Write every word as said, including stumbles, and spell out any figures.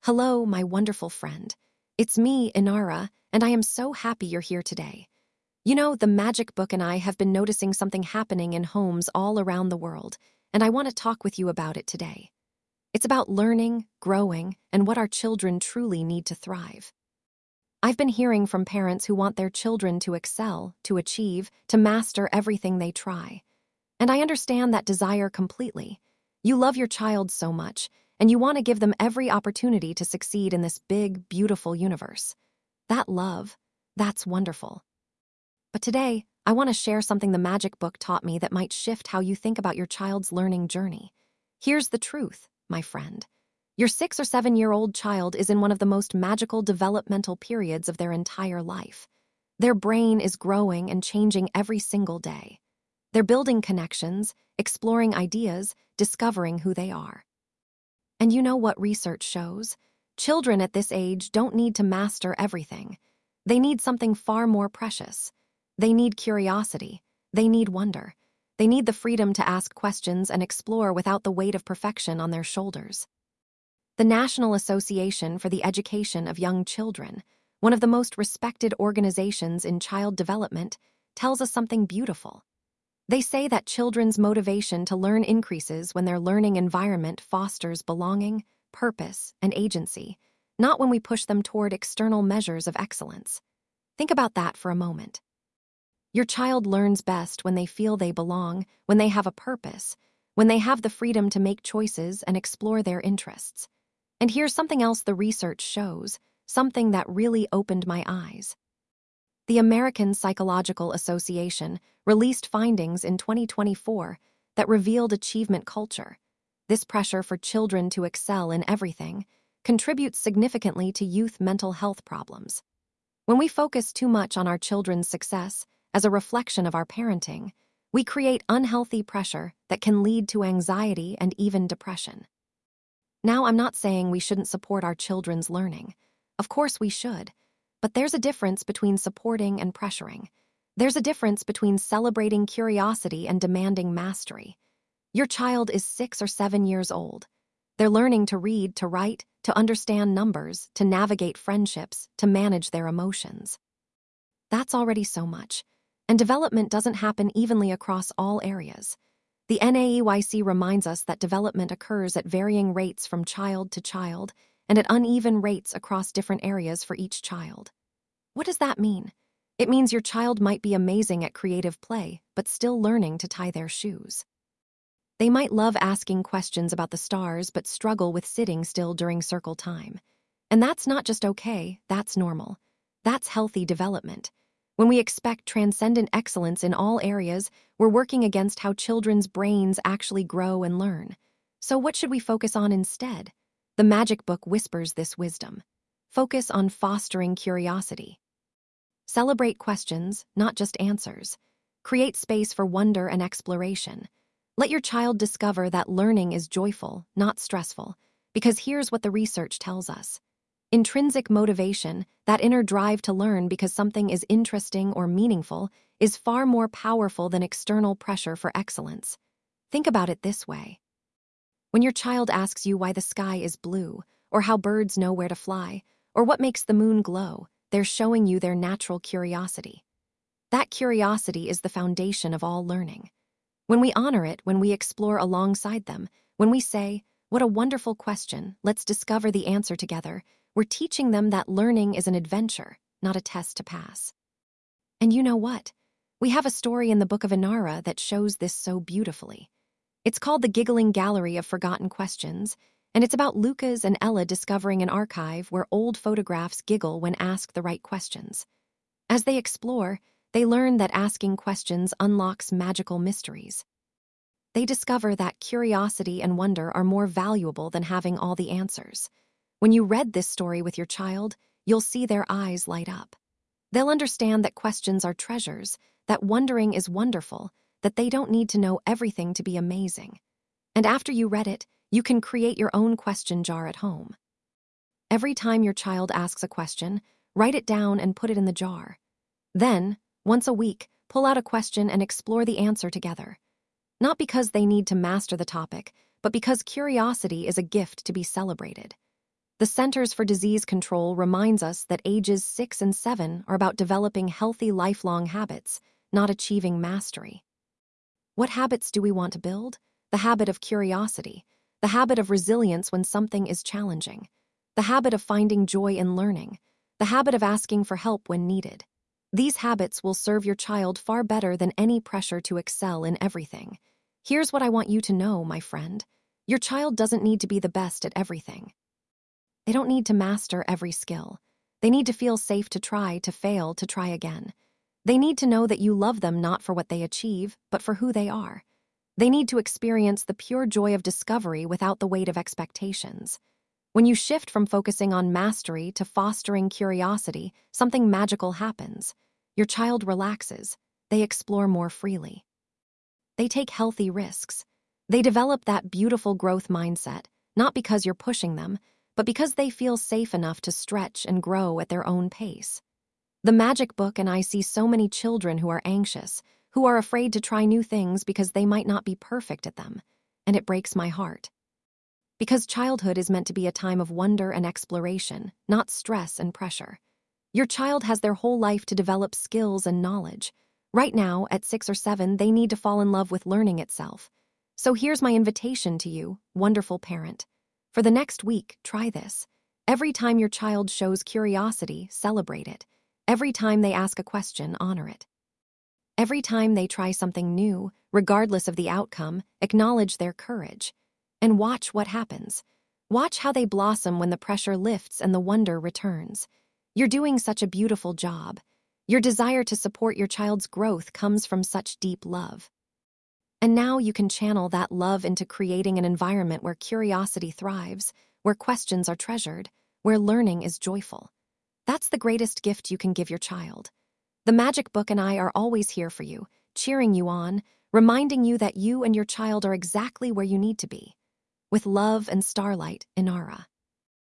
Hello, my wonderful friend. It's me, Inara, and I am so happy you're here today. You know, the Magic Book and I have been noticing something happening in homes all around the world, and I want to talk with you about it today. It's about learning, growing, and what our children truly need to thrive. I've been hearing from parents who want their children to excel, to achieve, to master everything they try. And I understand that desire completely. You love your child so much, and you want to give them every opportunity to succeed in this big, beautiful universe. That love, that's wonderful. But today, I want to share something the Magic Book taught me that might shift how you think about your child's learning journey. Here's the truth, my friend. Your six or seven-year-old child is in one of the most magical developmental periods of their entire life. Their brain is growing and changing every single day. They're building connections, exploring ideas, discovering who they are. And you know what research shows? Children at this age don't need to master everything. They need something far more precious. They need curiosity. They need wonder. They need the freedom to ask questions and explore without the weight of perfection on their shoulders. The National Association for the Education of Young Children, one of the most respected organizations in child development, tells us something beautiful. They say that children's motivation to learn increases when their learning environment fosters belonging, purpose, and agency, not when we push them toward external measures of excellence. Think about that for a moment. Your child learns best when they feel they belong, when they have a purpose, when they have the freedom to make choices and explore their interests. And here's something else the research shows, something that really opened my eyes. The American Psychological Association released findings in twenty twenty-four that revealed achievement culture. This pressure for children to excel in everything contributes significantly to youth mental health problems. When we focus too much on our children's success as a reflection of our parenting, we create unhealthy pressure that can lead to anxiety and even depression. Now, I'm not saying we shouldn't support our children's learning. Of course we should. But there's a difference between supporting and pressuring. There's a difference between celebrating curiosity and demanding mastery. Your child is six or seven years old. They're learning to read, to write, to understand numbers, to navigate friendships, to manage their emotions. That's already so much. And development doesn't happen evenly across all areas. The N A E Y C reminds us that development occurs at varying rates from child to child, and at uneven rates across different areas for each child. What does that mean? It means your child might be amazing at creative play, but still learning to tie their shoes. They might love asking questions about the stars, but struggle with sitting still during circle time. And that's not just okay, that's normal. That's healthy development. When we expect transcendent excellence in all areas, we're working against how children's brains actually grow and learn. So what should we focus on instead? The Magic Book whispers this wisdom. Focus on fostering curiosity. Celebrate questions, not just answers. Create space for wonder and exploration. Let your child discover that learning is joyful, not stressful, because here's what the research tells us. Intrinsic motivation, that inner drive to learn because something is interesting or meaningful, is far more powerful than external pressure for excellence. Think about it this way. When your child asks you why the sky is blue, or how birds know where to fly, or what makes the moon glow, they're showing you their natural curiosity. That curiosity is the foundation of all learning. When we honor it, when we explore alongside them, when we say, "What a wonderful question, let's discover the answer together," we're teaching them that learning is an adventure, not a test to pass. And you know what? We have a story in the Book of Inara that shows this so beautifully. It's called The Giggling Gallery of Forgotten Questions, and it's about Lucas and Ella discovering an archive where old photographs giggle when asked the right questions. As they explore, they learn that asking questions unlocks magical mysteries. They discover that curiosity and wonder are more valuable than having all the answers. When you read this story with your child, you'll see their eyes light up. They'll understand that questions are treasures, that wondering is wonderful, that they don't need to know everything to be amazing. And after you read it, you can create your own question jar at home. Every time your child asks a question, write it down and put it in the jar. Then, once a week, pull out a question and explore the answer together. Not because they need to master the topic, but because curiosity is a gift to be celebrated. The Centers for Disease Control reminds us that ages six and seven are about developing healthy lifelong habits, not achieving mastery. What habits do we want to build? The habit of curiosity, the habit of resilience when something is challenging, the habit of finding joy in learning, the habit of asking for help when needed. These habits will serve your child far better than any pressure to excel in everything. Here's what I want you to know, my friend. Your child doesn't need to be the best at everything. They don't need to master every skill. They need to feel safe to try, to fail, to try again. They need to know that you love them not for what they achieve, but for who they are. They need to experience the pure joy of discovery without the weight of expectations. When you shift from focusing on mastery to fostering curiosity, something magical happens. Your child relaxes. They explore more freely. They take healthy risks. They develop that beautiful growth mindset, not because you're pushing them, but because they feel safe enough to stretch and grow at their own pace. The Magic Book and I see so many children who are anxious, who are afraid to try new things because they might not be perfect at them, and it breaks my heart. Because childhood is meant to be a time of wonder and exploration, not stress and pressure. Your child has their whole life to develop skills and knowledge. Right now, at six or seven, they need to fall in love with learning itself. So here's my invitation to you, wonderful parent. For the next week, try this. Every time your child shows curiosity, celebrate it. Every time they ask a question, honor it. Every time they try something new, regardless of the outcome, acknowledge their courage. And watch what happens. Watch how they blossom when the pressure lifts and the wonder returns. You're doing such a beautiful job. Your desire to support your child's growth comes from such deep love. And now you can channel that love into creating an environment where curiosity thrives, where questions are treasured, where learning is joyful. That's the greatest gift you can give your child. The Magic Book and I are always here for you, cheering you on, reminding you that you and your child are exactly where you need to be. With love and starlight, Inara.